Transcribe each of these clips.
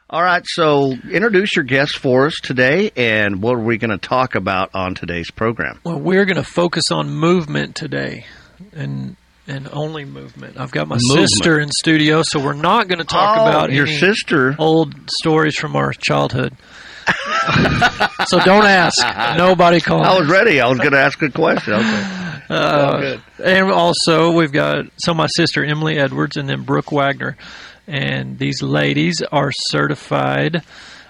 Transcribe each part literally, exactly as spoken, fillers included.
All right, so introduce your guest for us today, and what are we going to talk about on today's program? Well, we're going to focus on movement today, and and only movement. I've got my Movement. sister in studio, so we're not going to talk Oh, about your any sister. old stories from our childhood. So don't ask. Nobody call. I was ready. I was going to ask a question. Okay. Uh, good. And also, we've got so my sister Emily Edwards and then Brooke Wagner. And these ladies are certified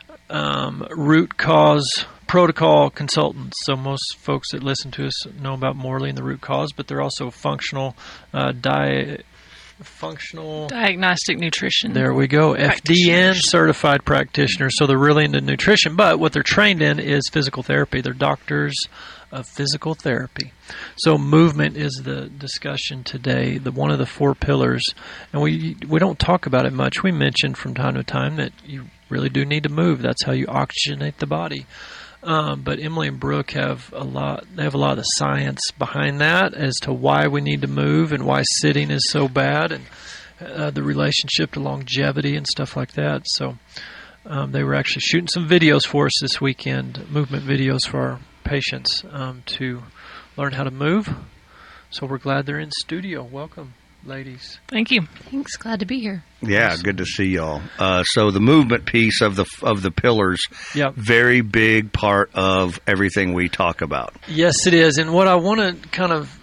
um, root cause protocol consultants. So most folks that listen to us know about Morley and the root cause, but they're also functional uh, diet. Functional Diagnostic nutrition. There we go. F D N certified practitioners. So they're really into nutrition, but what they're trained in is physical therapy. They're doctors of physical therapy. So movement is the discussion today, the one of the four pillars. And we we don't talk about it much. We mention from time to time that you really do need to move. That's how you oxygenate the body. Um, but Emily and Brooke have a lot. They have a lot of the science behind that as to why we need to move and why sitting is so bad, and uh, the relationship to longevity and stuff like that. So um, they were actually shooting some videos for us this weekend, movement videos for our patients um, to learn how to move. So we're glad they're in studio. Welcome, ladies. Thank you. Thanks. Glad to be here. Yeah, good to see y'all. Uh, so the movement piece of the of the pillars, Yep. very big part of everything we talk about. Yes, it is. And what I want to kind of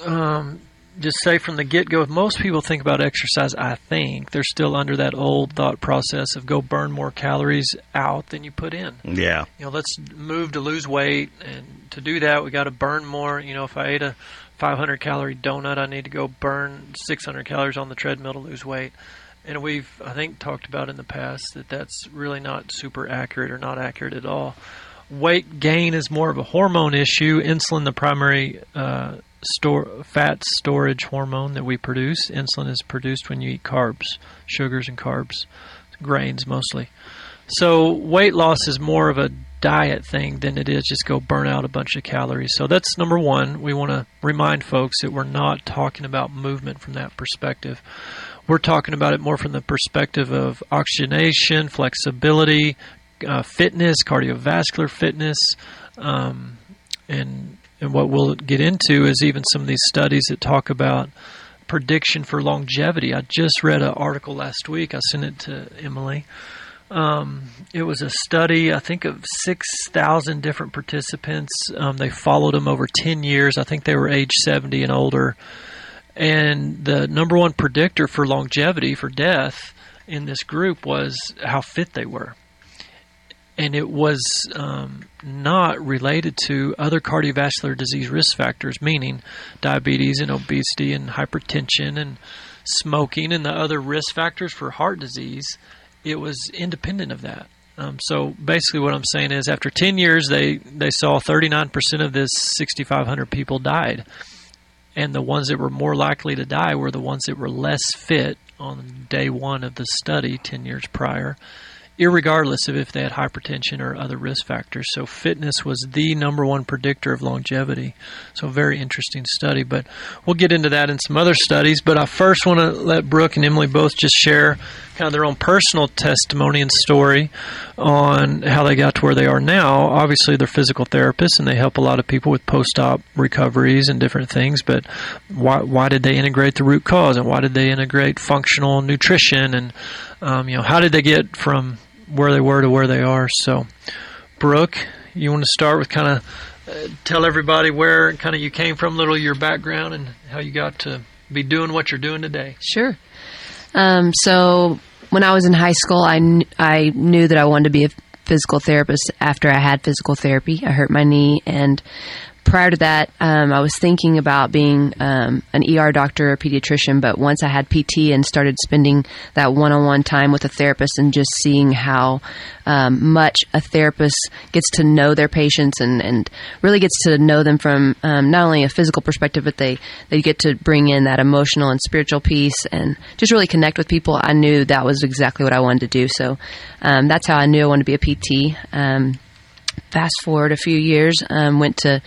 um, just say from the get-go, if most people think about exercise, I think they're still under that old thought process of go burn more calories out than you put in. Yeah. You know, let's move to lose weight, and to do that, we got to burn more. You know, if I ate a five hundred calorie donut, I need to go burn six hundred calories on the treadmill to lose weight. And we've, I think, talked about in the past that that's really not super accurate or not accurate at all. Weight gain is more of a hormone issue. Insulin, the primary uh, store fat storage hormone that we produce. Insulin is produced when you eat carbs, sugars and carbs, grains mostly. So weight loss is more of a diet thing than it is just go burn out a bunch of calories. So that's number one. We want to remind folks that we're not talking about movement from that perspective. We're talking about it more from the perspective of oxygenation, flexibility, uh, fitness, cardiovascular fitness, um, and and what we'll get into is even some of these studies that talk about prediction for longevity. I just read an article last week. I sent it to Emily. Um, it was a study, I think, of six thousand different participants. Um, they followed them over ten years. I think they were age seventy and older. And the number one predictor for longevity, for death, in this group was how fit they were. And it was um, not related to other cardiovascular disease risk factors, meaning diabetes and obesity and hypertension and smoking and the other risk factors for heart disease. It was independent of that. Um, so basically what I'm saying is after ten years, they, they saw thirty-nine percent of this sixty-five hundred people died. And the ones that were more likely to die were the ones that were less fit on day one of the study ten years prior, irregardless of if they had hypertension or other risk factors. So fitness was the number one predictor of longevity. So a very interesting study. But we'll get into that in some other studies. But I first want to let Brooke and Emily both just share kind of their own personal testimony and story on how they got to where they are now. Obviously, they're physical therapists, and they help a lot of people with post-op recoveries and different things. But why why did they integrate the root cause, and why did they integrate functional nutrition, and um, you know, how did they get from where they were to where they are? So, Brooke, you want to start with kind of uh, tell everybody where kind of you came from, a little of your background, and how you got to be doing what you're doing today. Sure. Um, so when I was in high school, I, kn- I knew that I wanted to be a physical therapist after I had physical therapy. I hurt my knee, and prior to that, um, I was thinking about being um, an E R doctor or a pediatrician, but once I had P T and started spending that one-on-one time with a therapist and just seeing how um, much a therapist gets to know their patients and, and really gets to know them from um, not only a physical perspective, but they, they get to bring in that emotional and spiritual piece and just really connect with people, I knew that was exactly what I wanted to do. So um, that's how I knew I wanted to be a P T. Um, fast forward a few years, um, went to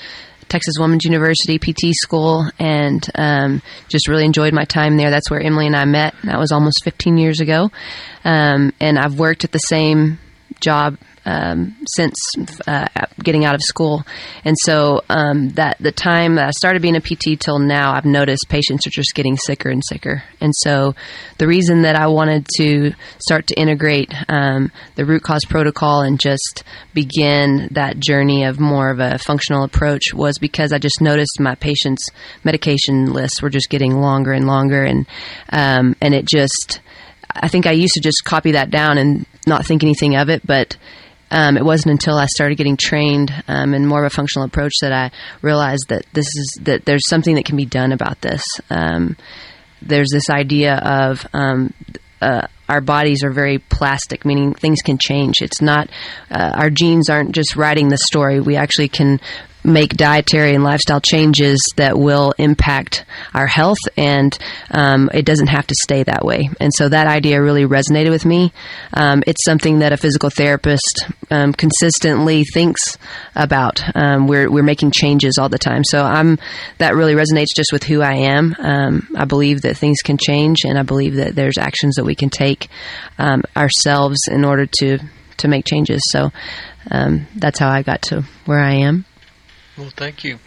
Texas Women's University P T school, and um, just really enjoyed my time there. That's where Emily and I met. That was almost fifteen years ago. Um, and I've worked at the same job um, since uh, getting out of school. And so um, that the time that I started being a P T till now, I've noticed patients are just getting sicker and sicker. And so the reason that I wanted to start to integrate um, the root cause protocol and just begin that journey of more of a functional approach was because I just noticed my patients' medication lists were just getting longer and longer. And um, and it just, I think I used to just copy that down and not think anything of it, but Um, it wasn't until I started getting trained um, in more of a functional approach that I realized that this is that there's something that can be done about this. Um, there's this idea of um, uh, our bodies are very plastic, meaning things can change. It's not uh, our genes aren't just writing the story. We actually can make dietary and lifestyle changes that will impact our health, and um, it doesn't have to stay that way. And so that idea really resonated with me. Um, it's something that a physical therapist um, consistently thinks about. Um, we're we're making changes all the time. So I'm that really resonates just with who I am. Um, I believe that things can change, and I believe that there's actions that we can take um, ourselves in order to to make changes. So um, that's how I got to where I am. Well, thank you.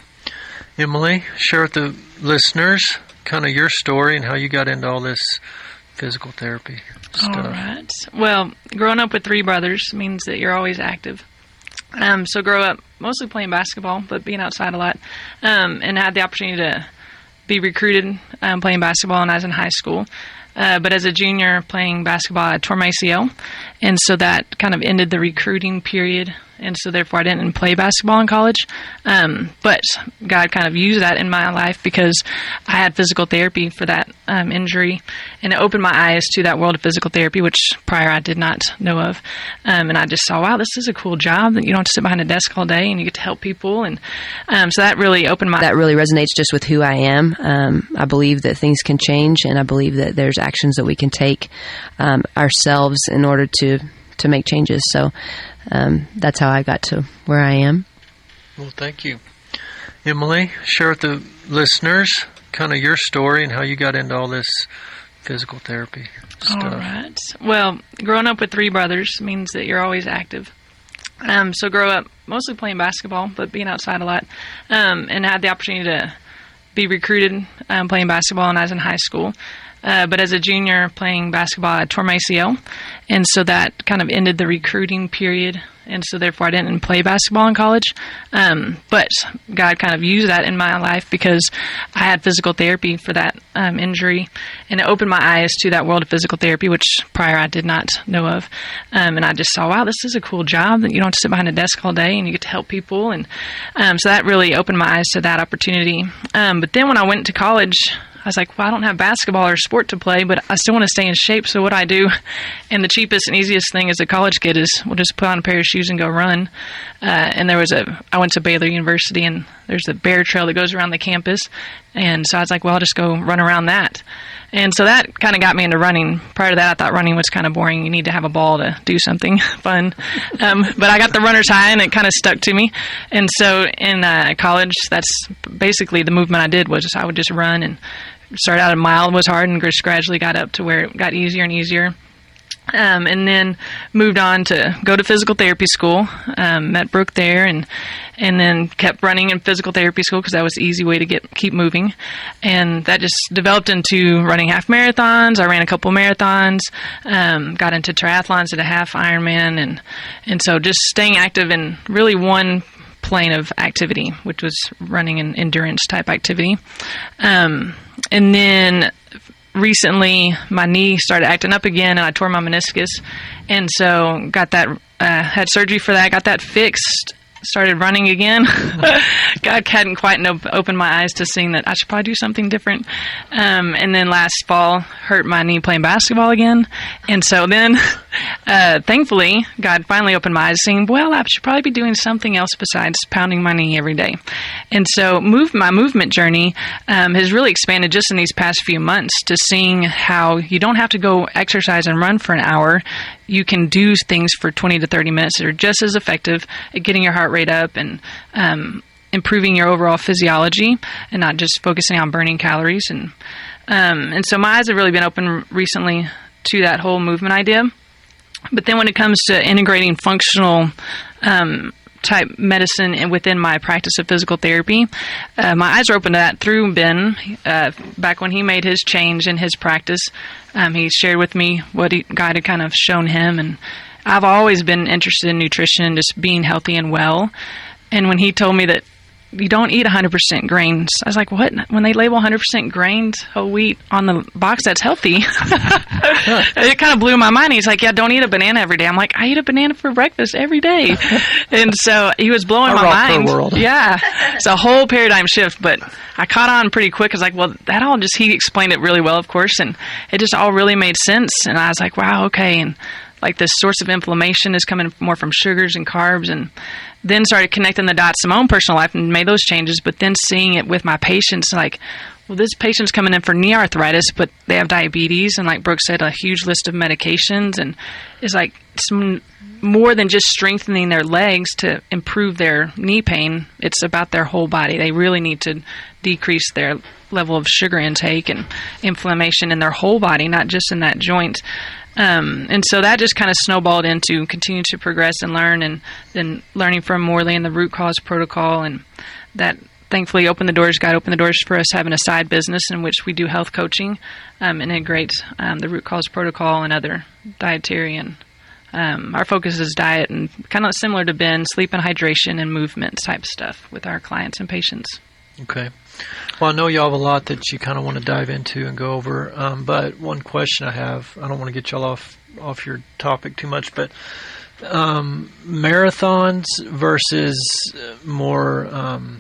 Emily, share with the listeners kind of your story and how you got into all this physical therapy stuff. All right. Well, growing up with three brothers means that you're always active. Um, so grow up mostly playing basketball, but being outside a lot, um, and had the opportunity to be recruited um, playing basketball when I was in high school. Uh, but as a junior playing basketball, I tore my A C L, and so that kind of ended the recruiting period, and so therefore I didn't play basketball in college. Um, but God kind of used that in my life because I had physical therapy for that um, injury, and it opened my eyes to that world of physical therapy, which prior I did not know of. Um, and I just saw, wow, this is a cool job that you don't have to sit behind a desk all day, and you get to help people, and um, so that really opened my that really resonates just with who I am. Um, I believe that things can change, and I believe that there's actions that we can take um, ourselves in order to to make changes. So um, that's how I got to where I am. Well, thank you. Emily, share with the listeners kind of your story and how you got into all this physical therapy stuff. All right. Well, growing up with three brothers means that you're always active. Um, so grow up mostly playing basketball, but being outside a lot, um, and had the opportunity to be recruited um, playing basketball when I was in high school. Uh, but as a junior playing basketball, I tore my A C L, and so that kind of ended the recruiting period, and so therefore I didn't play basketball in college. Um, but God kind of used that in my life because I had physical therapy for that um, injury, and it opened my eyes to that world of physical therapy, which prior I did not know of. Um, and I just saw, wow, this is a cool job that you don't have to sit behind a desk all day, and you get to help people. And um, so that really opened my eyes to that opportunity. Um, but then when I went to college, I was like, well, I don't have basketball or sport to play, but I still want to stay in shape, so what do I do? And the cheapest and easiest thing as a college kid is we'll just put on a pair of shoes and go run. Uh, and there was a, I went to Baylor University, and there's a bear trail that goes around the campus. And so I was like, well, I'll just go run around that. And so that kind of got me into running. Prior to that, I thought running was kind of boring. You need to have a ball to do something fun. Um, but I got the runner's high, and it kind of stuck to me. And so in uh, college, that's basically the movement I did was I would just run, and started out a mile was hard and just gradually got up to where it got easier and easier. Um, and then moved on to go to physical therapy school, um, met Brooke there, and and then kept running in physical therapy school because that was the easy way to get keep moving. And that just developed into running half marathons. I ran a couple marathons, um, got into triathlons, did a half Ironman, and, and so just staying active in really one plane of activity, which was running an endurance type activity. Um, and then recently my knee started acting up again, and I tore my meniscus, and so got that uh, had surgery for that, got that fixed, started running again. God hadn't quite no, opened my eyes to seeing that I should probably do something different. Um, and then last fall, hurt my knee playing basketball again. And so then, uh, thankfully, God finally opened my eyes saying, well, I should probably be doing something else besides pounding my knee every day. And so move, my movement journey um, has really expanded just in these past few months to seeing how you don't have to go exercise and run for an hour. You can do things for twenty to thirty minutes that are just as effective at getting your heart rate up and um, improving your overall physiology and not just focusing on burning calories. And um, and so my eyes have really been open recently to that whole movement idea. But then when it comes to integrating functional um, type medicine and within my practice of physical therapy, uh, my eyes are open to that through Ben. Uh, back when he made his change in his practice, um, he shared with me what he, God had kind of shown him. And I've always been interested in nutrition and just being healthy and well. And when he told me that you don't eat one hundred percent grains, I was like, what? When they label one hundred percent grains, whole wheat on the box, that's healthy. It kind of blew my mind. He's like, yeah, don't eat a banana every day. I'm like, I eat a banana for breakfast every day. And so he was blowing a my rock mind. Per world. Yeah. It's a whole paradigm shift, but I caught on pretty quick. I was like, well, that all just, he explained it really well, of course, and it just all really made sense. And I was like, wow, okay. And like the source of inflammation is coming more from sugars and carbs, and then started connecting the dots in my own personal life and made those changes, but then seeing it with my patients, like, well, this patient's coming in for knee arthritis, but they have diabetes, and like Brooke said, a huge list of medications, and it's like some more than just strengthening their legs to improve their knee pain. It's about their whole body. They really need to decrease their level of sugar intake and inflammation in their whole body, not just in that joint. Um, and so that just kind of snowballed into continue to progress and learn, and then learning from Morley and the root cause protocol, and that thankfully opened the doors, God opened the doors for us having a side business in which we do health coaching, um, and integrate um, the root cause protocol and other dietary. And um, our focus is diet and kind of similar to Ben, sleep and hydration and movement type stuff with our clients and patients. Okay. Well, I know you have a lot that you kind of want to dive into and go over, um, but one question I have, I don't want to get y'all off off your topic too much, but um, marathons versus more um,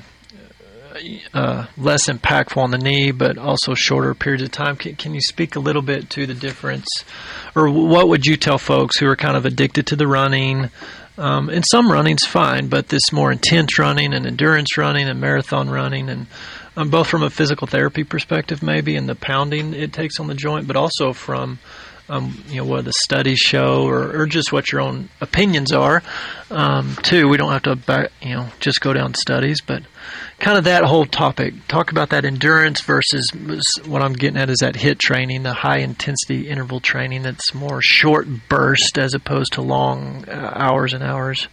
uh, less impactful on the knee, but also shorter periods of time. Can, can you speak a little bit to the difference, or what would you tell folks who are kind of addicted to the running? Um, and some running's fine, but this more intense running and endurance running and marathon running, and um, both from a physical therapy perspective maybe, and the pounding it takes on the joint, but also from um, you know what the studies show, or, or just what your own opinions are. Um, too, we don't have to back, you know just go down studies, but kind of that whole topic. Talk about that endurance versus what I'm getting at is that HIIT training, the high intensity interval training that's more short burst as opposed to long uh, hours and hours.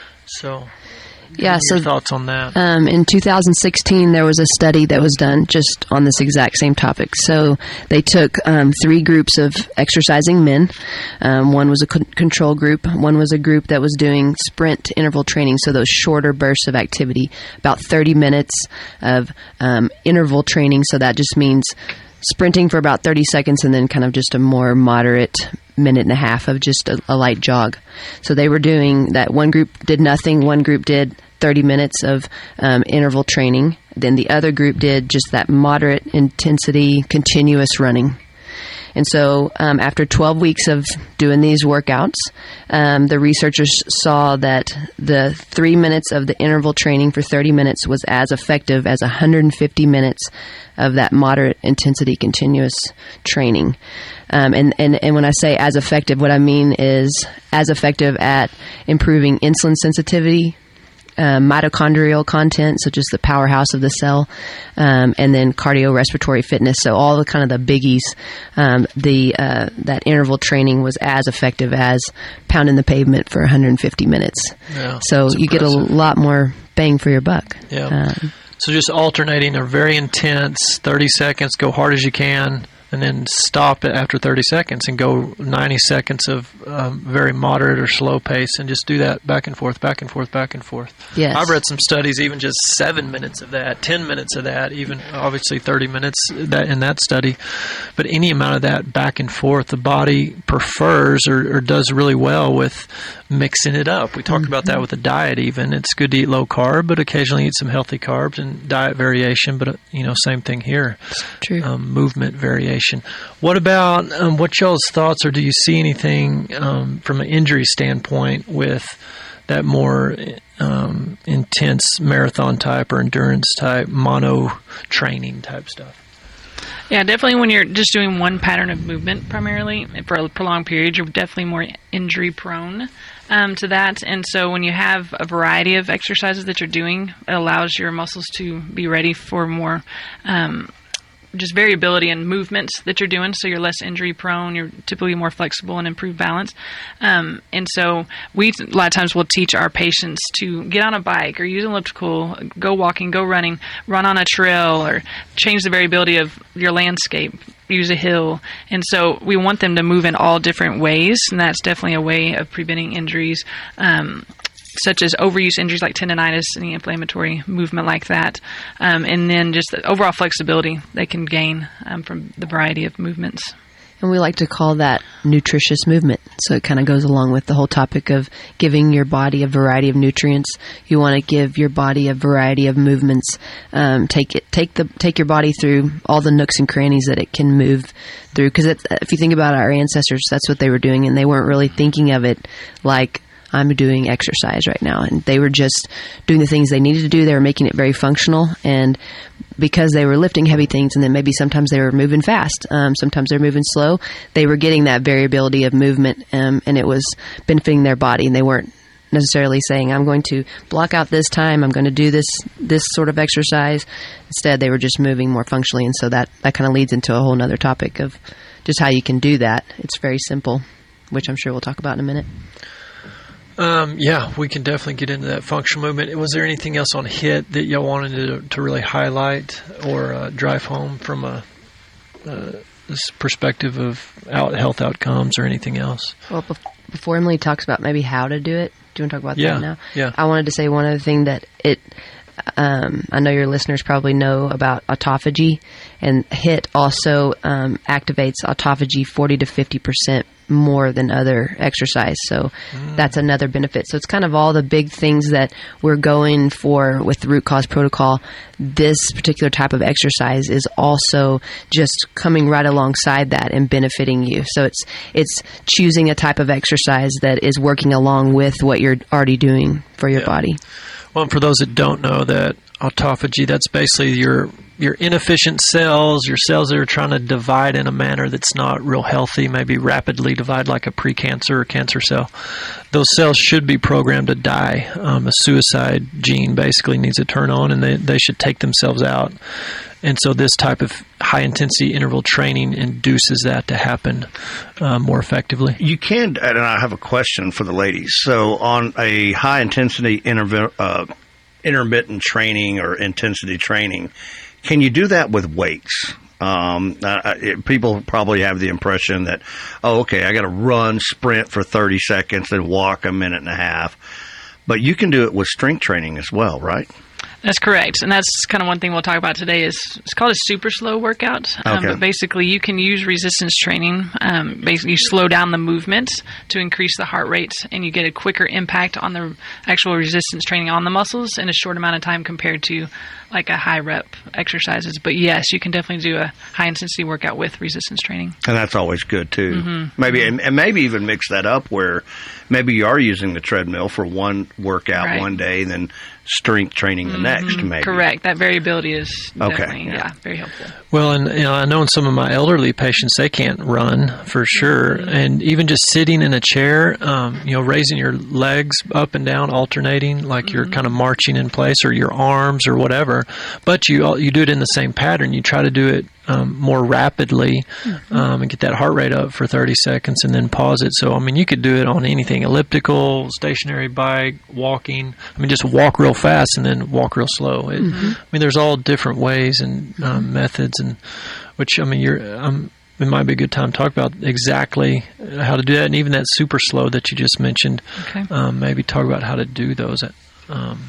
So, yeah. Your So thoughts on that? Um, in two thousand sixteen, there was a study that was done just on this exact same topic. So they took um, three groups of exercising men. Um, one was a c- control group. One was a group that was doing sprint interval training, so those shorter bursts of activity, about thirty minutes of um, interval training. So that just means sprinting for about thirty seconds and then kind of just a more moderate minute and a half of just a, a light jog. So they were doing that. One group did nothing. One group did thirty minutes of um, interval training. Then the other group did just that moderate intensity, continuous running. And so um, after twelve weeks of doing these workouts, um, the researchers saw that the three minutes of the interval training for thirty minutes was as effective as one hundred fifty minutes of that moderate intensity continuous training. Um, and, and, and when I say as effective, what I mean is as effective at improving insulin sensitivity, Um, mitochondrial content, such as the powerhouse of the cell, um, and then cardiorespiratory fitness. So all the kind of the biggies, um, the uh, that interval training was as effective as pounding the pavement for one hundred fifty minutes. Yeah, so you impressive. get a lot more bang for your buck. Yeah. Um, so just alternating a very intense thirty seconds, go hard as you can, and then stop it after thirty seconds and go ninety seconds of um, very moderate or slow pace, and just do that back and forth, back and forth, back and forth. Yes. I've read some studies, even just seven minutes of that, ten minutes of that, even obviously thirty minutes that in that study. But any amount of that back and forth, the body prefers or, or does really well with mixing it up. We talked mm-hmm. about that with the diet even. It's good to eat low carb, but occasionally eat some healthy carbs, and diet variation, but, you know, same thing here. True. Um, movement variation. What about, um, what y'all's thoughts, or do you see anything um, from an injury standpoint with that more um, intense marathon type or endurance type, mono training type stuff? Yeah, definitely when you're just doing one pattern of movement primarily for a prolonged period, you're definitely more injury prone um, to that. And so when you have a variety of exercises that you're doing, it allows your muscles to be ready for more um, just variability in movements that you're doing, so you're less injury prone, you're typically more flexible and improve balance. Um, and so we a lot of times will teach our patients to get on a bike or use an elliptical, go walking, go running, run on a trail, or change the variability of your landscape, use a hill. And so we want them to move in all different ways, and that's definitely a way of preventing injuries, um, such as overuse injuries like tendonitis, any inflammatory movement like that, um, and then just the overall flexibility they can gain um, from the variety of movements. And we like to call that nutritious movement. So it kind of goes along with the whole topic of giving your body a variety of nutrients. You want to give your body a variety of movements. Um, take it, take the, take your body through all the nooks and crannies that it can move through. Because if you think about our ancestors, that's what they were doing, and they weren't really thinking of it like I'm doing exercise right now. And they were just doing the things they needed to do. They were making it very functional. And because they were lifting heavy things, and then maybe sometimes they were moving fast, um, sometimes they're moving slow, they were getting that variability of movement, um, and it was benefiting their body. And they weren't necessarily saying, I'm going to block out this time, I'm going to do this this sort of exercise. Instead, they were just moving more functionally. And so that, that kind of leads into a whole nother topic of just how you can do that. It's very simple, which I'm sure we'll talk about in a minute. Um, yeah, we can definitely get into that functional movement. Was there anything else on HIIT that y'all wanted to, to really highlight or uh, drive home from a uh, this perspective of out, health outcomes or anything else? Well, before Emily talks about maybe how to do it, do you want to talk about yeah, that now? Yeah. I wanted to say one other thing that it, um, I know your listeners probably know about autophagy, and HIIT also um, activates autophagy forty to fifty percent more than other exercise. So mm. that's another benefit. So it's kind of all the big things that we're going for with the root cause protocol. This particular type of exercise is also just coming right alongside that and benefiting you. So it's it's choosing a type of exercise that is working along with what you're already doing for your yeah. body. Well, for those that don't know, that autophagy, that's basically your your inefficient cells, your cells that are trying to divide in a manner that's not real healthy, maybe rapidly divide like a precancer or cancer cell. Those cells should be programmed to die. Um, a suicide gene basically needs to turn on, and they, they should take themselves out. And so this type of high-intensity interval training induces that to happen uh, more effectively. You can, and I have a question for the ladies. So on a high-intensity interv- uh, intermittent training or intensity training, can you do that with weights? Um, uh, it, people probably have the impression that, oh, okay, I got to run, sprint for thirty seconds, then walk a minute and a half. But you can do it with strength training as well, right? That's correct, and that's kind of one thing we'll talk about today. Is it's called a super slow workout. Um, okay. But basically, you can use resistance training. Um, basically, you slow down the movement to increase the heart rate, and you get a quicker impact on the actual resistance training on the muscles in a short amount of time compared to like a high rep exercises. But yes, you can definitely do a high intensity workout with resistance training, and that's always good too. Mm-hmm. Maybe and, and maybe even mix that up where maybe you are using the treadmill for one workout right. one day, and then strength training the mm-hmm. next. Maybe correct. That variability is definitely okay. yeah. yeah, very helpful. Well, and you know, I know in some of my elderly patients, they can't run for sure, mm-hmm. and even just sitting in a chair, um, you know, raising your legs up and down, alternating, like mm-hmm. you're kind of marching in place, or your arms, or whatever. But you you do it in the same pattern. You try to do it um, more rapidly mm-hmm. um, and get that heart rate up for thirty seconds, and then pause it. So I mean, you could do it on anything: elliptical, stationary bike, walking. I mean, just walk real fast and then walk real slow. It, mm-hmm. I mean, there's all different ways and um, methods, and which I mean, you're. Um, it might be a good time to talk about exactly how to do that, and even that super slow that you just mentioned. Okay. Um, maybe talk about how to do those. Um,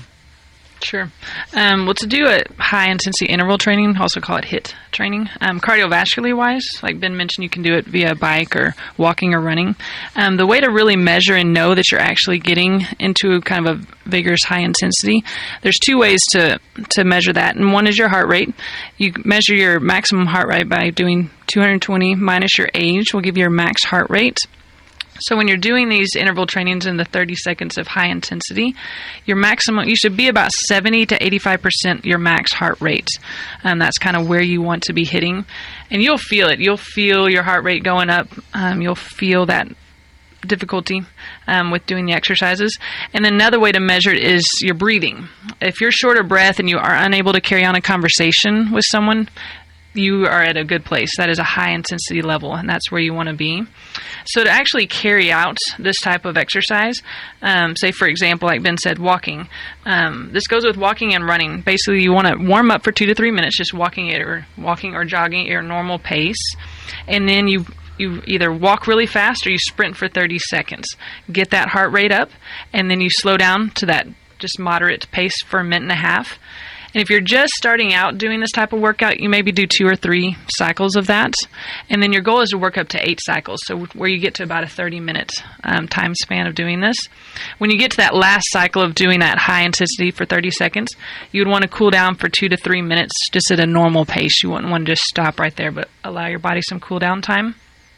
Sure. Um, well, to do a high-intensity interval training, also call it HIIT training, um, cardiovascularly-wise, like Ben mentioned, you can do it via bike or walking or running. Um, the way to really measure and know that you're actually getting into kind of a vigorous high intensity, there's two ways to, to measure that, and one is your heart rate. You measure your maximum heart rate by doing two hundred twenty minus your age will give you your max heart rate. So when you're doing these interval trainings in the thirty seconds of high intensity, your maximum, you should be about seventy to eighty-five percent your max heart rate. Um, that's kind of where you want to be hitting. And you'll feel it. You'll feel your heart rate going up. Um, you'll feel that difficulty um, with doing the exercises. And then another way to measure it is your breathing. If you're short of breath and you are unable to carry on a conversation with someone, you are at a good place. That is a high intensity level, and that's where you want to be. So to actually carry out this type of exercise, um, say for example, like Ben said, walking. Um, this goes with walking and running. Basically, you want to warm up for two to three minutes, just walking it or walking or jogging at your normal pace, and then you you either walk really fast or you sprint for thirty seconds. Get that heart rate up, and then you slow down to that just moderate pace for a minute and a half. And if you're just starting out doing this type of workout, you maybe do two or three cycles of that. And then your goal is to work up to eight cycles, so where you get to about a thirty-minute um, time span of doing this. When you get to that last cycle of doing that high intensity for thirty seconds, you would want to cool down for two to three minutes just at a normal pace. You wouldn't want to just stop right there, but allow your body some cool down time.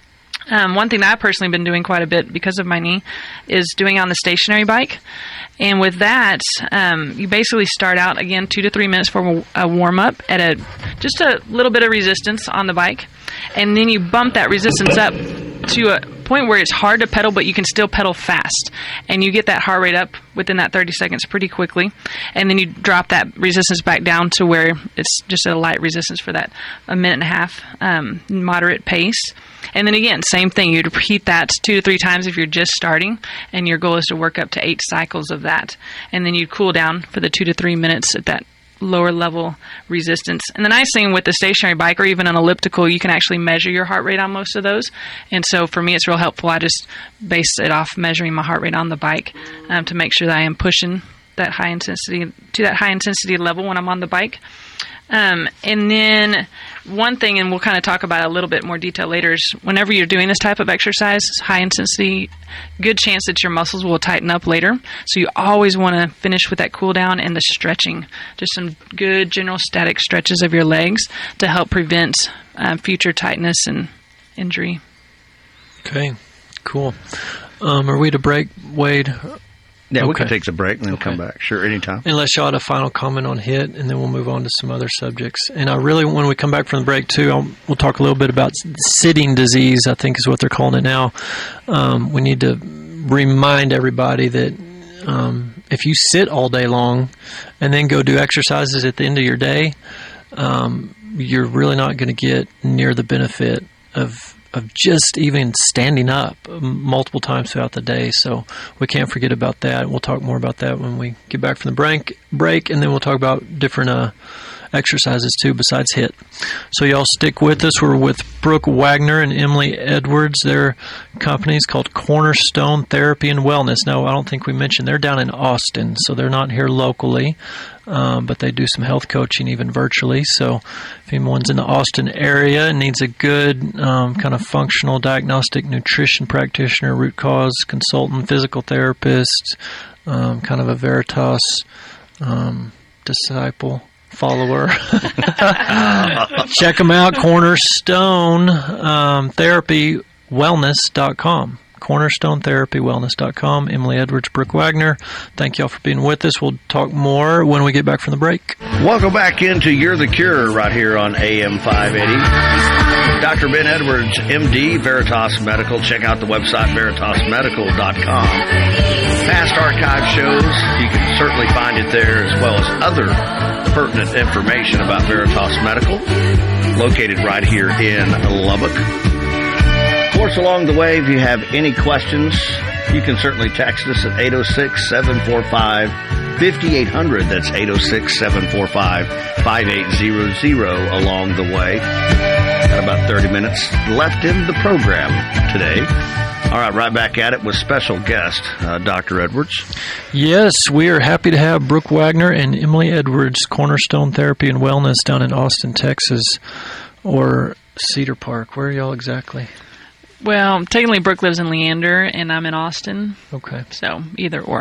Um, one thing that I've personally been doing quite a bit because of my knee is doing on the stationary bike. And with that, um, you basically start out, again, two to three minutes for a warm-up at a just a little bit of resistance on the bike. And then you bump that resistance up to a point where it's hard to pedal, but you can still pedal fast. And you get that heart rate up within that thirty seconds pretty quickly. And then you drop that resistance back down to where it's just a light resistance for that a minute and a half, um, moderate pace. And then again, same thing. You'd repeat that two to three times if you're just starting, and your goal is to work up to eight cycles of that. And then you'd cool down for the two to three minutes at that lower level resistance. And the nice thing with the stationary bike or even an elliptical, you can actually measure your heart rate on most of those. And so for me, it's real helpful. I just base it off measuring my heart rate on the bike um, to make sure that I am pushing that high intensity to that high intensity level when I'm on the bike. Um, and then one thing, and we'll kind of talk about it a little bit more detail later, is whenever you're doing this type of exercise, high intensity, good chance that your muscles will tighten up later. So you always want to finish with that cool down and the stretching. Just some good general static stretches of your legs to help prevent uh, future tightness and injury. Okay, cool. Um, are we to break, Wade? Yeah, okay. We can take the break and then okay. come back. Sure, anytime. Unless y'all had a final comment on HIIT, and then we'll move on to some other subjects. And I really, when we come back from the break, too, I'll, we'll talk a little bit about sitting disease, I think is what they're calling it now. Um, we need to remind everybody that um, if you sit all day long and then go do exercises at the end of your day, um, you're really not going to get near the benefit of of just even standing up multiple times throughout the day. So we can't forget about that. We'll talk more about that when we get back from the break, break and then we'll talk about different uh, exercises too besides HIIT. So y'all stick with us. We're with Brooke Wagner and Emily Edwards. Their company is called Cornerstone Therapy and Wellness. Now, I don't think we mentioned they're down in Austin, so they're not here locally. Um, but they do some health coaching even virtually. So if anyone's in the Austin area and needs a good um, kind of functional diagnostic nutrition practitioner, root cause consultant, physical therapist, um, kind of a Veritas um, disciple, follower, check them out, Cornerstone um, Therapy Wellness dot com. Cornerstone Therapy Wellness dot com. Emily Edwards, Brooke Wagner. Thank y'all for being with us. We'll talk more when we get back from the break. Welcome back into You're the Cure right here on A M five eighty. Doctor Ben Edwards, M D, Veritas Medical. Check out the website, veritas medical dot com. Past archive shows, you can certainly find it there, as well as other pertinent information about Veritas Medical, located right here in Lubbock. Of course, along the way, if you have any questions, you can certainly text us at eight oh six, seven four five, five eight zero zero. That's eight oh six, seven four five, five eight zero zero along the way. Got about thirty minutes left in the program today. All right, right back at it with special guest, uh, Doctor Edwards. Yes, we are happy to have Brooke Wagner and Emily Edwards, Cornerstone Therapy and Wellness down in Austin, Texas, or Cedar Park. Where are y'all exactly? Well, technically Brooke lives in Leander, and I'm in Austin. Okay. So either or.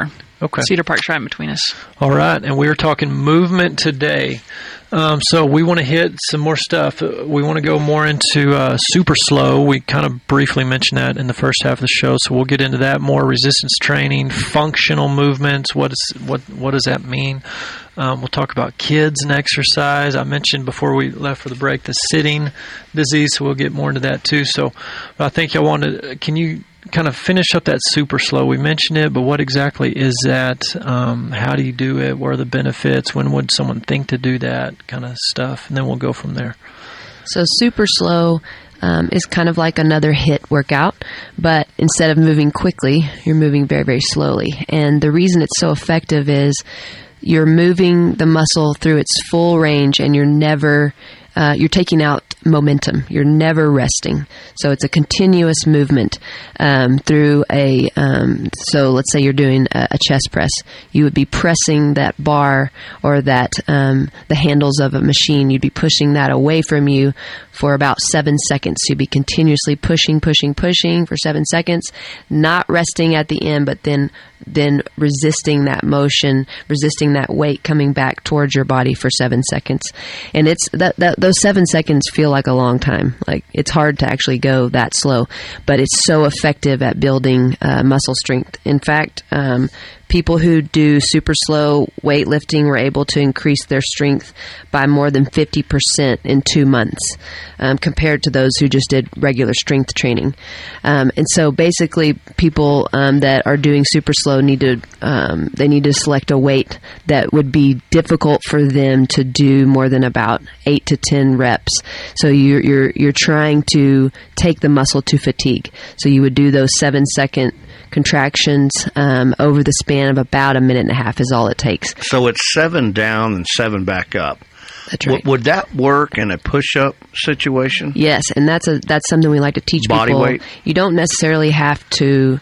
Okay. Cedar Park's right in between us. All right, and we were talking movement today. Um, so we want to hit some more stuff. Uh, we want to go more into uh, super slow. We kind of briefly mentioned that in the first half of the show, so we'll get into that more. Resistance training, functional movements. What is what? What does that mean? Um, we'll talk about kids and exercise. I mentioned before we left for the break the sitting disease, so we'll get more into that too. So I think I wanted. Can you kind of finish up that super slow? We mentioned it, but what exactly is that? Um, how do you do it? What are the benefits? When would someone think to do that kind of stuff? And then we'll go from there. So super slow um, is kind of like another HIIT workout, but instead of moving quickly, you're moving very, very slowly. And the reason it's so effective is you're moving the muscle through its full range, and you're never Uh, you're taking out momentum. You're never resting. So it's a continuous movement um, through a, um, so let's say you're doing a, a chest press. You would be pressing that bar or that, um, the handles of a machine. You'd be pushing that away from you for about seven seconds. You'd be continuously pushing, pushing, pushing for seven seconds, not resting at the end, but then then resisting that motion, resisting that weight coming back towards your body for seven seconds. And it's that, that those seven seconds feel like a long time. Like, it's hard to actually go that slow, but it's so effective at building uh, muscle strength. In fact, um, people who do super slow weightlifting were able to increase their strength by more than fifty percent in two months um, compared to those who just did regular strength training. Um, and so basically people um, that are doing super slow need to um, they need to select a weight that would be difficult for them to do more than about eight to ten reps. So you're you're you're trying to take the muscle to fatigue. So you would do those seven second contractions um, over the span of about a minute and a half is all it takes. So it's seven down and seven back up. That's right. W- would that work in a push-up situation? Yes, and that's a that's something we like to teach Body people. weight? You don't necessarily have to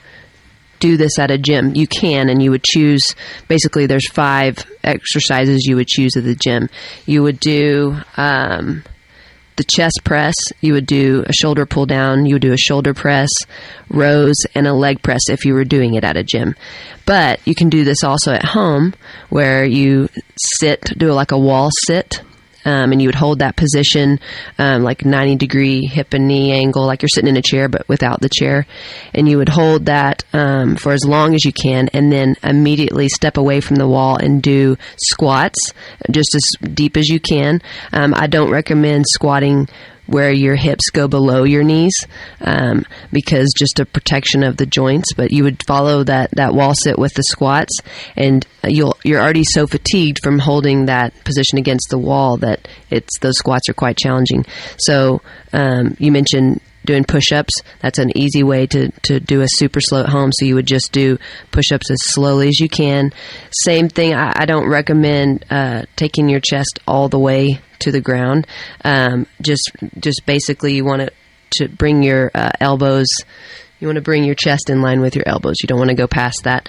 do this at a gym. You can, and you would choose, basically there's five exercises you would choose at the gym. You would do um, the chest press, you would do a shoulder pull down, you would do a shoulder press, rows, and a leg press if you were doing it at a gym. But you can do this also at home, where you sit, do like a wall sit, um, and you would hold that position um, like ninety degree hip and knee angle, like you're sitting in a chair but without the chair. And you would hold that um, for as long as you can, and then immediately step away from the wall and do squats just as deep as you can. Um, I don't recommend squatting where your hips go below your knees, um, because just a protection of the joints. But you would follow that, that wall sit with the squats, and you'll you're already so fatigued from holding that position against the wall that it's those squats are quite challenging. So um, you mentioned doing push-ups. That's an easy way to, to do a super slow at home. So you would just do push-ups as slowly as you can. Same thing, I, I don't recommend uh, taking your chest all the way to the ground. Um, just just basically you want to, to bring your uh, elbows, you want to bring your chest in line with your elbows. You don't want to go past that.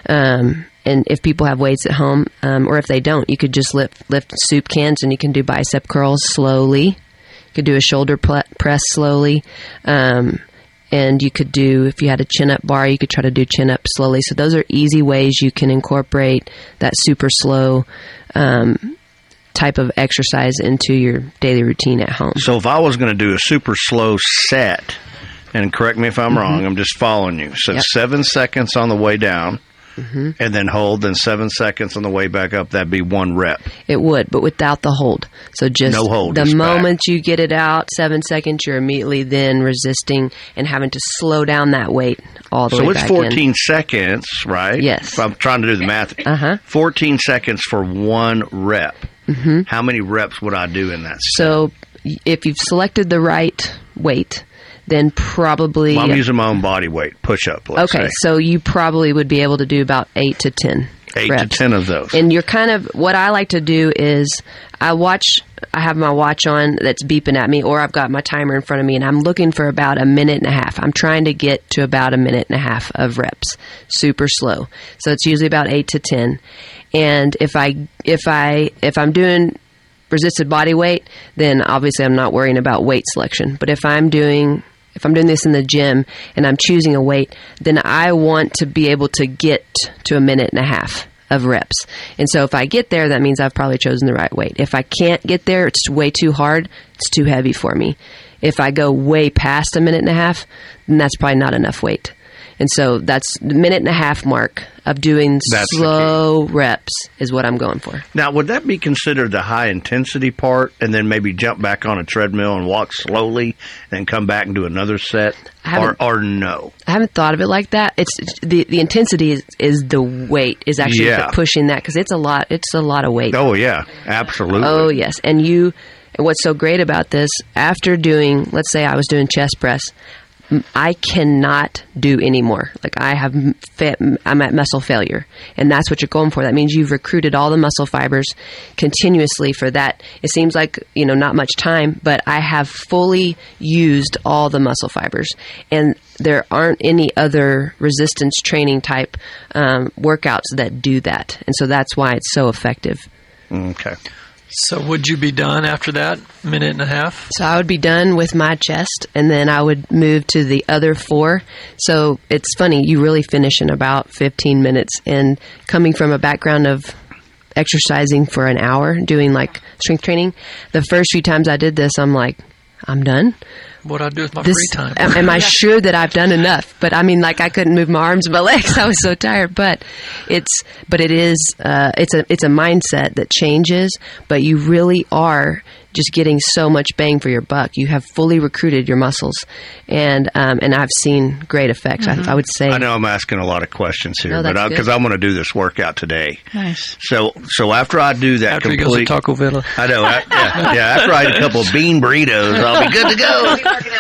Um, and if people have weights at home, um, or if they don't, you could just lift, lift soup cans, and you can do bicep curls slowly. You could do a shoulder pl- press slowly. Um, and you could do, if you had a chin-up bar, you could try to do chin-up slowly. So those are easy ways you can incorporate that super slow um, type of exercise into your daily routine at home. So if I was going to do a super slow set, and correct me if I'm mm-hmm. wrong, I'm just following you. So yep. seven seconds on the way down, mm-hmm. and then hold, then seven seconds on the way back up. That'd be one rep. It would, but without the hold. So just no hold, the just moment back. You get it out, seven seconds, you're immediately then resisting and having to slow down that weight all the so way back So it's fourteen seconds, right? Yes. If I'm trying to do the math. Uh-huh. fourteen seconds for one rep. Mm-hmm. How many reps would I do in that set? So if you've selected the right weight, then probably... Well, I'm using my own body weight, push-up, let's Okay, say. so you probably would be able to do about eight to ten Eight reps. to ten of those. And you're kind of... What I like to do is I watch... I have my watch on that's beeping at me, or I've got my timer in front of me, and I'm looking for about a minute and a half. I'm trying to get to about a minute and a half of reps, super slow. So it's usually about eight to ten. And if I if I if I'm doing resisted body weight, then obviously I'm not worrying about weight selection. But if I'm doing if I'm doing this in the gym and I'm choosing a weight, then I want to be able to get to a minute and a half of reps. And so if I get there, that means I've probably chosen the right weight. If I can't get there, it's way too hard, it's too heavy for me. If I go way past a minute and a half, then that's probably not enough weight. And so that's the minute and a half mark of doing That's slow reps is what I'm going for. Now, would that be considered the high intensity part, and then maybe jump back on a treadmill and walk slowly, then come back and do another set, I or, haven't- or no? I haven't thought of it like that. It's, it's the the intensity is, is the weight is actually Yeah. pushing that because it's a lot. It's a lot of weight. Oh yeah, absolutely. Oh, yes. And you, and what's so great about this, after doing, let's say I was doing chest press, m- I cannot do any more. Like I have, m- fa- I'm at muscle failure. And that's what you're going for. That means you've recruited all the muscle fibers continuously for that. It seems like, you know, not much time, but I have fully used all the muscle fibers. And there aren't any other resistance training type um, workouts that do that. And so that's why it's so effective. Okay. So would you be done after that minute and a half? So I would be done with my chest, and then I would move to the other four. So it's funny, you really finish in about fifteen minutes. And coming from a background of exercising for an hour, doing like strength training, the first few times I did this, I'm like, I'm done. What I do with my This, free time? am, am I sure that I've done enough? But I mean, like I couldn't move my arms and my legs. I was so tired. But it's, but it is, uh, it's a, it's a mindset that changes. But you really are just getting so much bang for your buck. You have fully recruited your muscles, and um, and I've seen great effects. I, I would say. I know I'm asking a lot of questions here, No, but that's because good. I'm going to do this workout today. Nice. So, so after I do that After he goes to complete, Taco Villa. I know, I, yeah, yeah. After I eat a couple of bean burritos, I'll be good to go.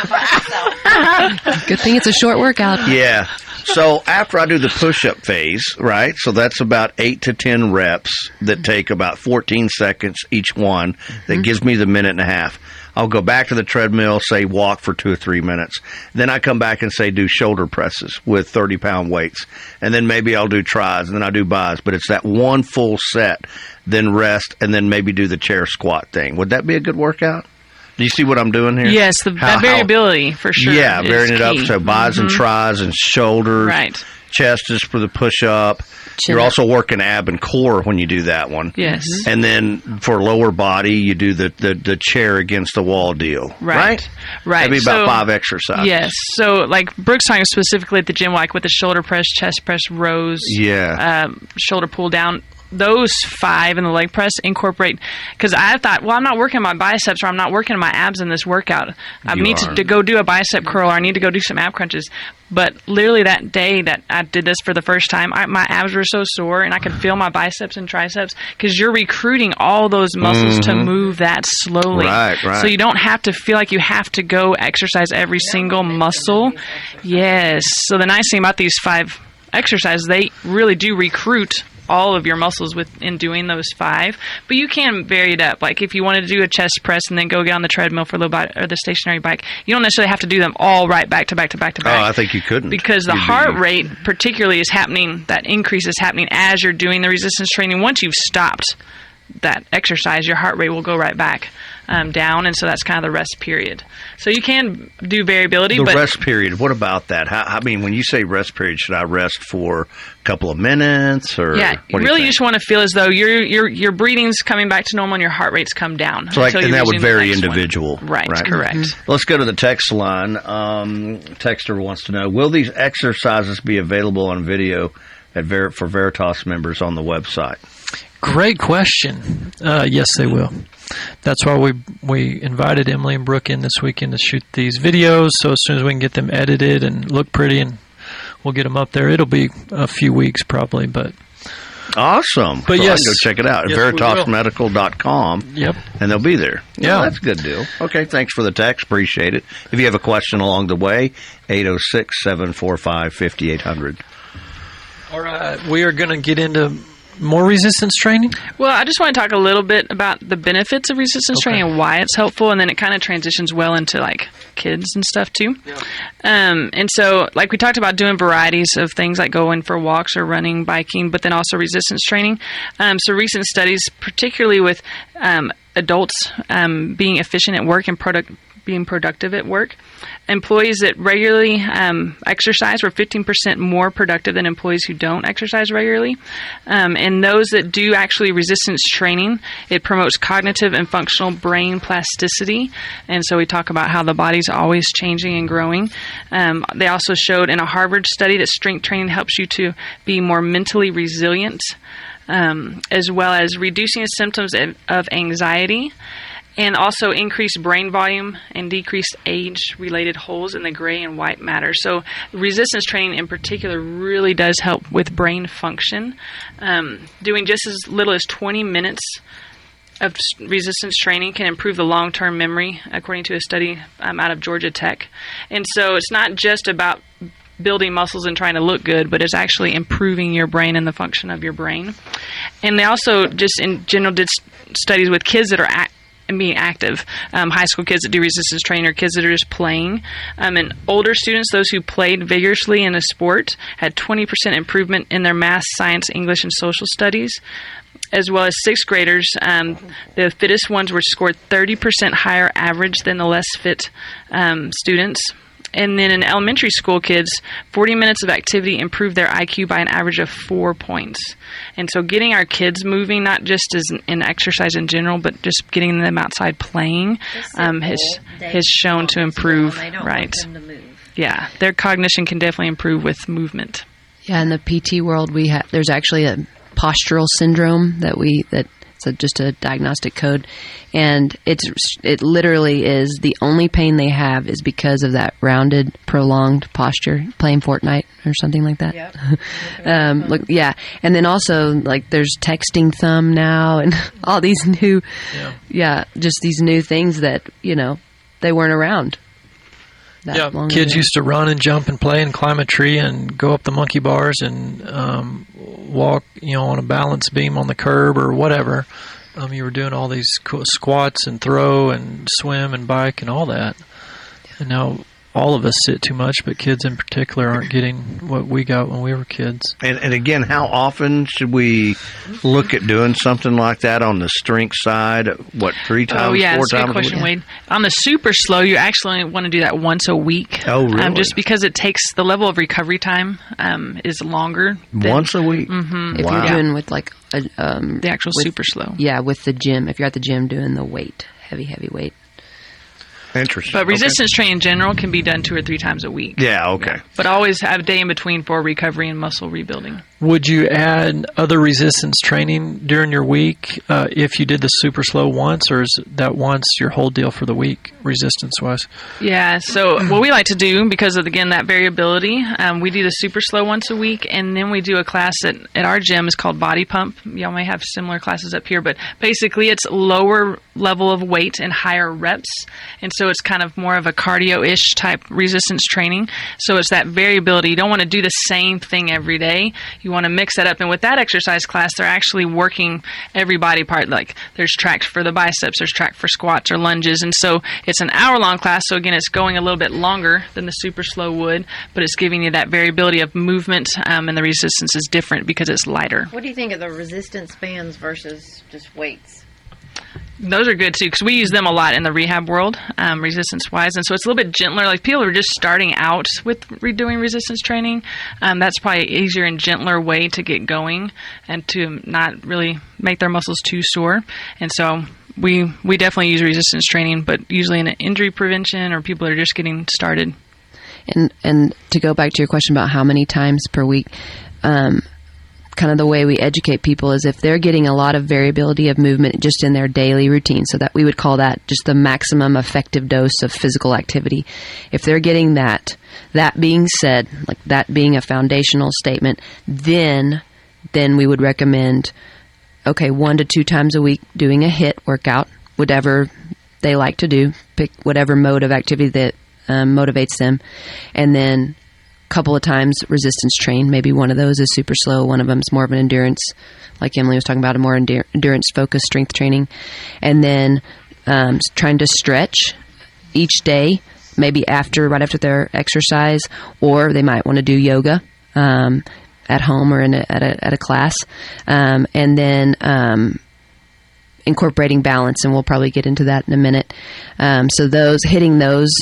Good thing it's a short workout. Yeah. So after I do the push-up phase, right? So that's about eight to ten reps that take about fourteen seconds each one. That gives me the minute and a half. I'll go back to the treadmill, say walk for two or three minutes. Then I come back and say do shoulder presses with thirty-pound weights. And then maybe I'll do tries, and then I'll do bis. But it's that one full set, then rest, and then maybe do the chair squat thing. Would that be a good workout? Do you see what I'm doing here? Yes, the, How- that how- variability for sure. Yeah, is varying it up. key. So bis and tries and shoulders. Right. Chest is for the push-up. Chin You're up. also working ab and core when you do that one. Yes. And then for lower body, you do the, the, the chair against the wall deal. Right. Right. That'd be about So- five exercises. Yes. So, like Brooke's talking specifically at the gym, like with the shoulder press, chest press, rows, Yeah. um, shoulder pull down. Those five in the leg press incorporate, because I thought, well, I'm not working my biceps or I'm not working my abs in this workout. I You need to, are. to go do a bicep curl or I need to go do some ab crunches. But literally that day that I did this for the first time, I, my abs were so sore and I could feel my biceps and triceps because you're recruiting all those muscles to move that slowly. Right, right. So you don't have to feel like you have to go exercise every single muscle. Yes. So the nice thing about these five exercises, they really do recruit all of your muscles with in doing those five, but you can vary it up. Like if you wanted to do a chest press and then go get on the treadmill for a little bit or the stationary bike, you don't necessarily have to do them all right back to back to back to Oh, back. I think you couldn't. Because the You'd be- heart rate particularly is happening, that increase is happening as you're doing the resistance training. Once you've stopped that exercise, your heart rate will go right back um, down, and so that's kind of the rest period. So you can do variability, The but rest period, what about that? How, I mean, when you say rest period, should I rest for a couple of minutes? Or yeah, what do you really you think? just want to feel as though your your your breathing's coming back to normal and your heart rate's come down. So like, until and you that would resume the vary next one. individual. Right, correct. Let's go to the text line. Um, texter wants to know, will these exercises be available on video at Ver- for Veritas members on the website? Great question. Uh, yes, they will. That's why we we invited Emily and Brooke in this weekend to shoot these videos. So as soon as we can get them edited and look pretty, and we'll get them up there. It'll be a few weeks probably, but Awesome. But so yes. I can go check it out at Yes, we will. veritas medical dot com. Yep. And they'll be there. Yeah. Well, that's a good deal. Okay, thanks for the text. Appreciate it. If you have a question along the way, eight oh six, seven four five, five eight zero zero. All right, we are going to get into more resistance training. Well, I just want to talk a little bit about the benefits of resistance Okay. training and why it's helpful, and then it kind of transitions well into like kids and stuff too. Um, and so, like we talked about, doing varieties of things like going for walks or running, biking, but then also resistance training. Um, so recent studies, particularly with um, adults um, being efficient at work and product being productive at work. Employees that regularly um, exercise were fifteen percent more productive than employees who don't exercise regularly. Um, and those that do actually resistance training, it promotes cognitive and functional brain plasticity. And so we talk about how the body's always changing and growing. Um, they also showed in a Harvard study that strength training helps you to be more mentally resilient, um, as well as reducing the symptoms of, of anxiety, and also increased brain volume and decreased age-related holes in the gray and white matter. So resistance training in particular really does help with brain function. Um, doing just as little as twenty minutes of resistance training can improve the long-term memory, according to a study um, out of Georgia Tech. And so it's not just about building muscles and trying to look good, but it's actually improving your brain and the function of your brain. And they also just in general did st- studies with kids that are act- and being active, um, high school kids that do resistance training or kids that are just playing. Um, and older students, those who played vigorously in a sport, had twenty percent improvement in their math, science, English, and social studies. As well as sixth graders, um, the fittest ones were scored thirty percent higher average than the less fit um, students. And then in elementary school kids, forty minutes of activity improved their I Q by an average of four points. And so getting our kids moving, not just as in exercise in general, but just getting them outside playing, um, has has shown to improve. Right. Yeah, their cognition can definitely improve with movement. Yeah, in the P T world, we have there's actually a postural syndrome that we that it's a, just a diagnostic code, and it's it literally is the only pain they have is because of that rounded, prolonged posture, playing Fortnite or something like that. Yep. um, look, yeah, and then also like there's texting thumb now, and all these new, Yeah. yeah, just these new things that you know they weren't around. That Yeah, long kids ago. used to run and jump and play and climb a tree and go up the monkey bars and um, walk, you know, on a balance beam on the curb or whatever. Um, you were doing all these cool squats and throw and swim and bike and all that. And now all of us sit too much, but kids in particular aren't getting what we got when we were kids. And, and again, how often should we look at doing something like that on the strength side? What, three times, Oh, yeah, four that's a times good a question, week? Wade. On the super slow, you actually want to do that once a week. Oh, really? Um, just because it takes, the level of recovery time um, is longer. Than Once a week? Mm-hmm. If Wow. you're doing with like a um, the actual with- super slow. yeah, with the gym. If you're at the gym doing the weight, heavy, heavy weight. Interesting. But Okay. resistance training in general can be done two or three times a week. Yeah, okay. But always have a day in between for recovery and muscle rebuilding. Would you add other resistance training during your week uh, if you did the super slow once, or is that once your whole deal for the week, resistance-wise? Yeah, so what we like to do, because of, again, that variability, um, we do the super slow once a week, and then we do a class at, at our gym is called Body Pump. Y'all may have similar classes up here, but basically it's lower level of weight and higher reps, and so it's kind of more of a cardio-ish type resistance training. So it's that variability. You don't want to do the same thing every day. You want to mix that up, and with that exercise class, they're actually working every body part. Like there's tracks for the biceps, there's track for squats or lunges, and so it's an hour-long class. So again, it's going a little bit longer than the super slow would, but it's giving you that variability of movement, um, and the resistance is different because it's lighter. What do you think of the resistance bands versus just weights? Those are good too, because we use them a lot in the rehab world, um, resistance-wise, and so it's a little bit gentler. Like people are just starting out with redoing resistance training. Um, that's probably an easier and gentler way to get going and to not really make their muscles too sore. And so we we definitely use resistance training, but usually in an injury prevention or people that are just getting started. And and to go back to your question about how many times per week, um, kind of the way we educate people is if they're getting a lot of variability of movement just in their daily routine, so that we would call that just the maximum effective dose of physical activity. If they're getting that, that being said, like that being a foundational statement, then then we would recommend, okay, one to two times a week doing a HIIT workout, whatever they like to do, pick whatever mode of activity that um, motivates them, and then couple of times resistance train. Maybe one of those is super slow, one of them is more of an endurance, like Emily was talking about, a more endur- endurance focused strength training, and then um, trying to stretch each day, maybe after right after their exercise, or they might want to do yoga um, at home or in a, at a at a class, um, and then um, incorporating balance, and we'll probably get into that in a minute. Um, so those hitting those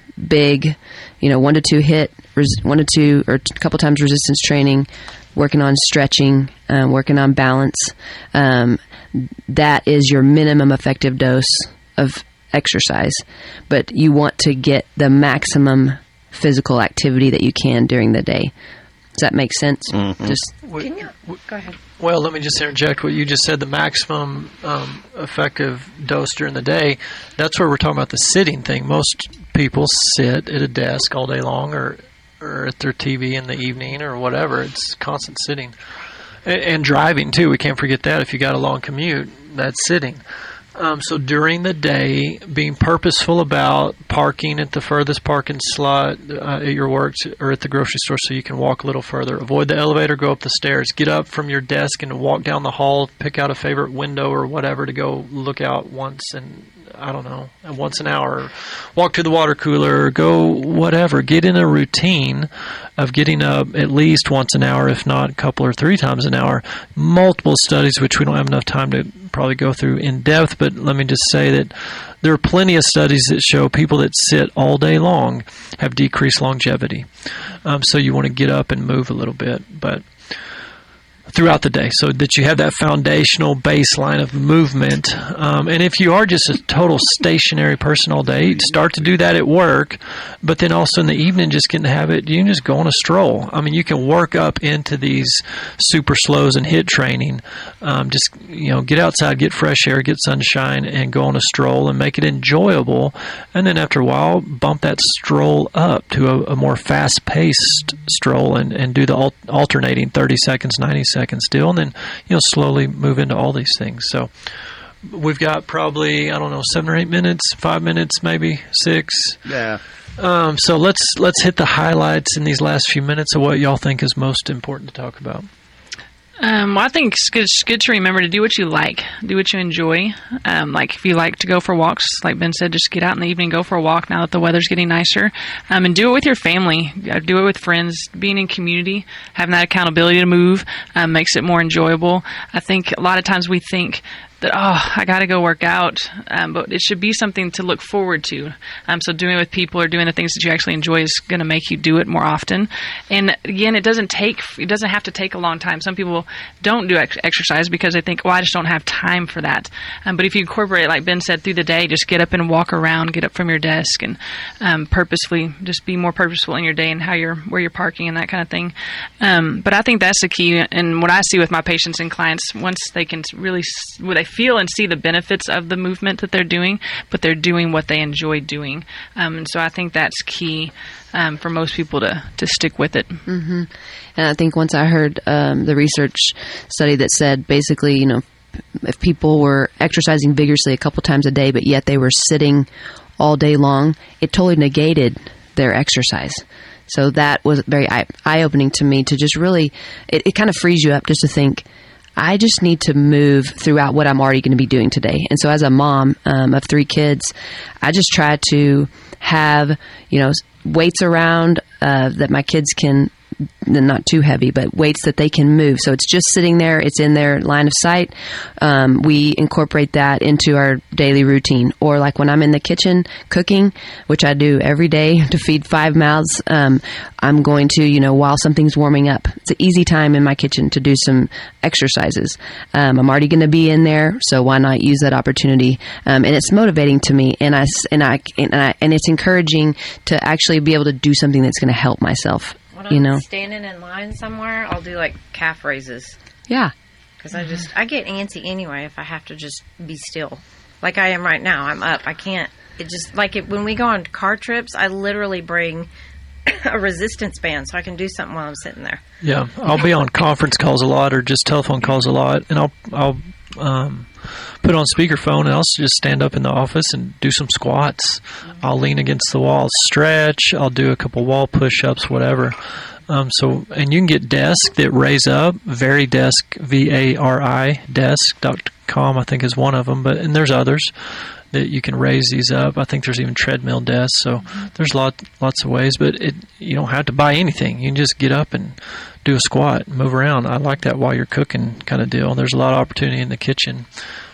big, you know, one to two hit, res- one to two or a couple times resistance training, working on stretching, um, working on balance. Um, that is your minimum effective dose of exercise, but you want to get the maximum physical activity that you can during the day. Does that make sense? Mm-hmm. Just Can you go ahead? Well, let me just interject what you just said, the maximum um, effective dose during the day. That's where we're talking about the sitting thing. Most people sit at a desk all day long or, or at their T V in the evening or whatever. It's constant sitting. And, and driving, too. We can't forget that. If you got a long commute, that's sitting. Um, so during the day, being purposeful about parking at the furthest parking slot uh, at your work or at the grocery store so you can walk a little further. Avoid the elevator, go up the stairs. Get up from your desk and walk down the hall, pick out a favorite window or whatever to go look out once and I don't know, once an hour. Walk to the water cooler, go whatever. Get in a routine of getting up at least once an hour, if not a couple or three times an hour. Multiple studies, which we don't have enough time to probably go through in depth, but let me just say that there are plenty of studies that show people that sit all day long have decreased longevity. Um, so you want to get up and move a little bit, but throughout the day, so that you have that foundational baseline of movement. Um, and if you are just a total stationary person all day, start to do that at work, but then also in the evening, just get in the habit, you can just go on a stroll. I mean, you can work up into these super slows and HIIT training. Um, just, you know, get outside, get fresh air, get sunshine, and go on a stroll and make it enjoyable. And then after a while, bump that stroll up to a, a more fast-paced stroll and, and do the al- alternating thirty seconds, ninety seconds still, and then you know slowly move into all these things. So we've got probably I don't know seven or eight minutes, five minutes, maybe six. Yeah. Um, so let's let's hit the highlights in these last few minutes of what y'all think is most important to talk about. Um, well, I think it's good, it's good to remember to do what you like, do what you enjoy. Um, like if you like to go for walks, like Ben said, just get out in the evening, go for a walk now that the weather's getting nicer, um, and do it with your family, do it with friends. Being in community, having that accountability to move um, makes it more enjoyable. I think a lot of times we think that, oh, I got to go work out, um, but it should be something to look forward to. Um, so doing it with people or doing the things that you actually enjoy is going to make you do it more often. And again, it doesn't take, it doesn't have to take a long time. Some people don't do ex- exercise because they think, well, I just don't have time for that. Um, but if you incorporate it, like Ben said, through the day, just get up and walk around, get up from your desk, and um, purposefully just be more purposeful in your day and how you're, where you're parking and that kind of thing. Um, but I think that's the key. And what I see with my patients and clients, once they can really, when they feel and see the benefits of the movement that they're doing, but they're doing what they enjoy doing. Um, and so I think that's key um, for most people to, to stick with it. Mm-hmm. And I think once I heard um, the research study that said basically, you know, if people were exercising vigorously a couple times a day, but yet they were sitting all day long, it totally negated their exercise. So that was very eye- eye-opening to me to just really, it, it kind of frees you up just to think, I just need to move throughout what I'm already going to be doing today. And so as a mom um, of three kids, I just try to have, you know, weights around uh, that my kids can, not too heavy, but weights that they can move. So it's just sitting there. It's in their line of sight. Um, we incorporate that into our daily routine. Or like when I'm in the kitchen cooking, which I do every day to feed five mouths, um, I'm going to, you know, while something's warming up, it's an easy time in my kitchen to do some exercises. Um, I'm already going to be in there, so why not use that opportunity? Um, and it's motivating to me, and I, and I, and I, and it's encouraging to actually be able to do something that's going to help myself. When You I'm know. standing in line somewhere, I'll do like calf raises Yeah. because I just I get antsy anyway if I have to just be still, like I am right now. I'm up. I can't. It just like it, when we go on car trips, I literally bring a resistance band so I can do something while I'm sitting there. Yeah, I'll be on conference calls a lot or just telephone calls a lot, and I'll I'll um, put on speakerphone and I'll just stand up in the office and do some squats. I'll lean against the wall, stretch. I'll do a couple wall push-ups, whatever. Um, so, and you can get desks that raise up. Varidesk, V A R I, desk dot com, I think is one of them. But and there's others that you can raise these up. I think there's even treadmill desks. So there's lot, lots of ways. But it you don't have to buy anything. You can just get up and do a squat, move around. I like that while you're cooking kind of deal. There's a lot of opportunity in the kitchen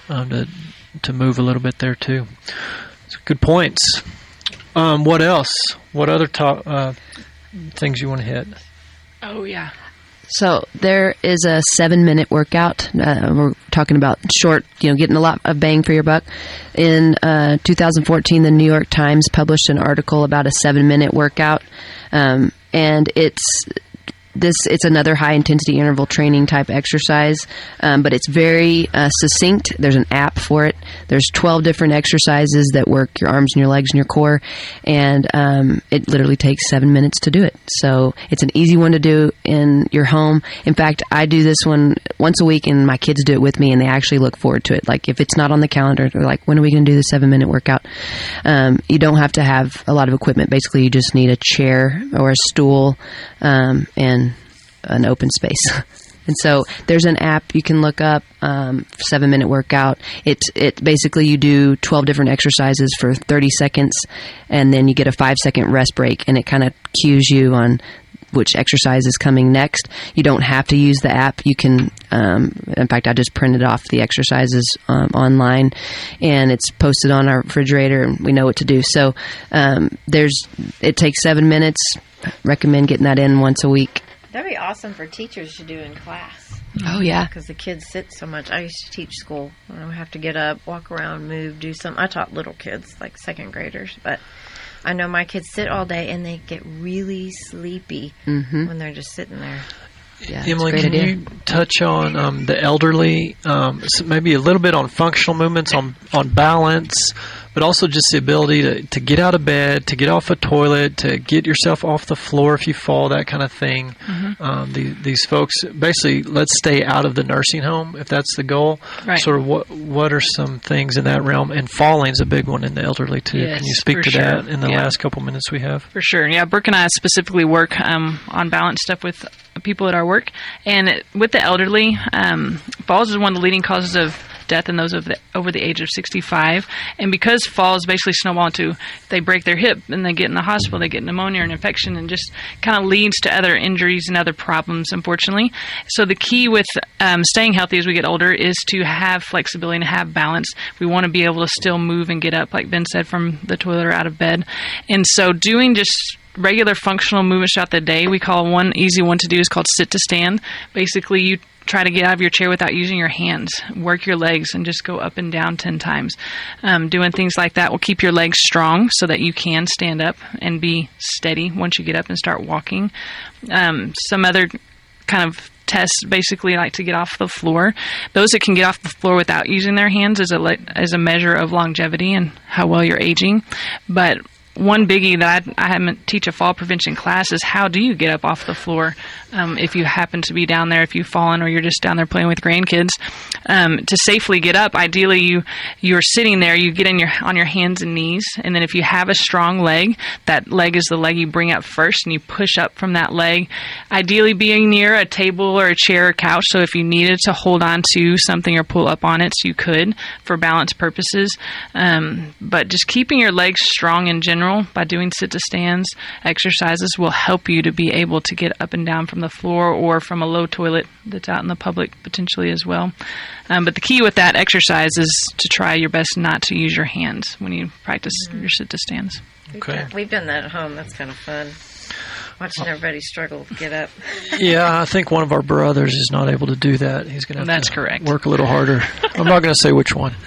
um, to to move a little bit there too. So good points. Um, what else? What other top uh, things you want to hit? Oh, yeah. So there is a seven-minute workout. Uh, we're talking about short, you know, getting a lot of bang for your buck. In uh, two thousand fourteen, the New York Times published an article about a seven-minute workout, um, and it's this. It's another high-intensity interval training type exercise, um, but it's very uh, succinct. There's an app for it. There's twelve different exercises that work your arms and your legs and your core, and um, it literally takes seven minutes to do it. So it's an easy one to do in your home. In fact, I do this one once a week, and my kids do it with me, and they actually look forward to it. Like if it's not on the calendar, they're like, "When are we going to do the seven-minute workout?" Um, you don't have to have a lot of equipment. Basically, you just need a chair or a stool um, and an open space. And so there's an app you can look up, um, seven minute workout. It, it basically you do twelve different exercises for thirty seconds, and then you get a five second rest break, and it kind of cues you on which exercise is coming next. You don't have to use the app. You can, um, in fact, I just printed off the exercises um, online, and it's posted on our refrigerator, and we know what to do. So um, there's, it takes seven minutes. Recommend getting that in once a week. That'd be awesome for teachers to do in class. Oh, yeah. Because the kids sit so much. I used to teach school. I don't have to get up, walk around, move, do something. I taught little kids, like second graders. But I know my kids sit all day, and they get really sleepy mm-hmm. when they're just sitting there. Yeah, Emily, can idea. you touch on um, the elderly, um, so maybe a little bit on functional movements, on, on balance, but also just the ability to, to get out of bed, to get off a toilet, to get yourself off the floor if you fall, that kind of thing. Mm-hmm. Um, the, these folks, basically, let's stay out of the nursing home if that's the goal. Right. Sort of what what are some things in that realm? And falling is a big one in the elderly, too. Yes, can you speak to sure. that in the yeah. last couple minutes we have? For sure. Yeah, Brooke and I specifically work um, on balance stuff with people at our work. And with the elderly, um, falls is one of the leading causes of death in those of the, over the age of sixty-five. And because falls basically snowball into, they break their hip and they get in the hospital, they get pneumonia or an infection, and just kind of leads to other injuries and other problems, unfortunately. So the key with um, staying healthy as we get older is to have flexibility and have balance. We want to be able to still move and get up, like Ben said, from the toilet or out of bed. And so doing just regular functional movements throughout the day, we call one easy one to do is called sit to stand. Basically, you try to get out of your chair without using your hands. Work your legs and just go up and down ten times. Um, doing things like that will keep your legs strong so that you can stand up and be steady once you get up and start walking. Um, some other kind of tests, basically, like to get off the floor. Those that can get off the floor without using their hands is a, is a measure of longevity and how well you're aging. But one biggie that I, I haven't teach a fall prevention class is how do you get up off the floor um, if you happen to be down there, if you've fallen or you're just down there playing with grandkids. Um, to safely get up, ideally you you're sitting there, you get in your on your hands and knees, and then if you have a strong leg, that leg is the leg you bring up first, and you push up from that leg, ideally being near a table or a chair or couch, so if you needed to hold on to something or pull up on it, so you could for balance purposes. Um, but just keeping your legs strong in general by doing sit-to-stands exercises will help you to be able to get up and down from the floor or from a low toilet that's out in the public potentially as well. Um, but the key with that exercise is to try your best not to use your hands when you practice mm-hmm. your sit-to-stands. Okay. We've done, we've done that at home. That's kind of fun. Watching everybody struggle to get up. Yeah, I think one of our brothers is not able to do that. He's going to have That's to correct. work a little harder. I'm not going to say which one.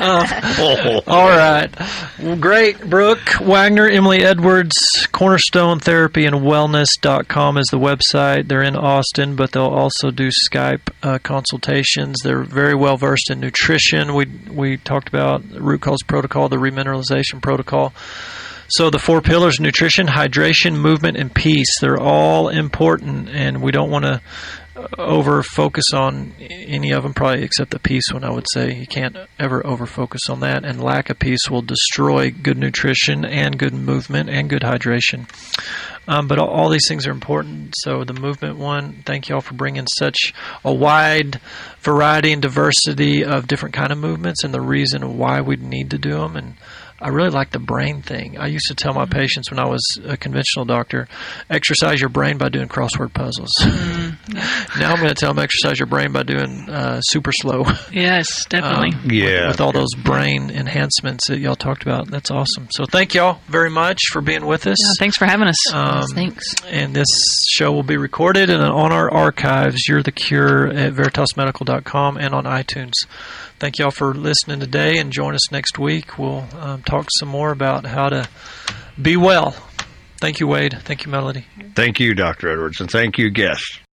Uh, all right. Well, great. Brooke Wagner, Emily Edwards, Cornerstone Therapy and Wellness dot com is the website. They're in Austin, but they'll also do Skype uh, consultations. They're very well versed in nutrition. We we talked about the root cause protocol, the remineralization protocol. So the four pillars: nutrition, hydration, movement, and peace. They're all important, and we don't want to over focus on any of them, probably except the peace one. I would say you can't ever over focus on that, and lack of peace will destroy good nutrition and good movement and good hydration. Um, but all, all these things are important. So the movement one, thank you all for bringing such a wide variety and diversity of different kind of movements and the reason why we need to do them. And I really like the brain thing. I used to tell my patients when I was a conventional doctor, exercise your brain by doing crossword puzzles. Mm-hmm. Now I'm going to tell them exercise your brain by doing uh, super slow. Yes, definitely. Um, Yeah. With, with all those brain enhancements that y'all talked about. That's awesome. So thank y'all very much for being with us. Yeah, thanks for having us. Um, Thanks. And this show will be recorded and on our archives, You're the Cure at veritas medical dot com and on iTunes. Thank y'all for listening today, and join us next week. We'll um, talk some more about how to be well. Thank you, Wade. Thank you, Melody. Thank you, Doctor Edwards, and thank you, guests.